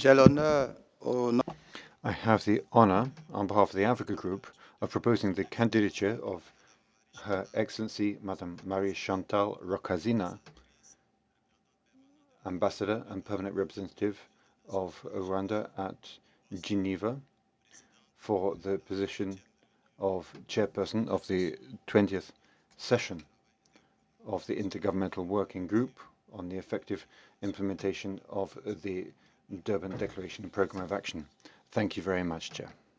J'ai l'honneur au nom I have the honor, on behalf of the Africa Group, of proposing the candidature of Her Excellency Madame Marie Chantal Rokazina, Ambassador and Permanent Representative of Rwanda at Geneva, for the position of Chairperson of the 20th session of the Intergovernmental Working Group on the effective implementation of the Durban Declaration and Programme of Action. Thank you very much, Chair.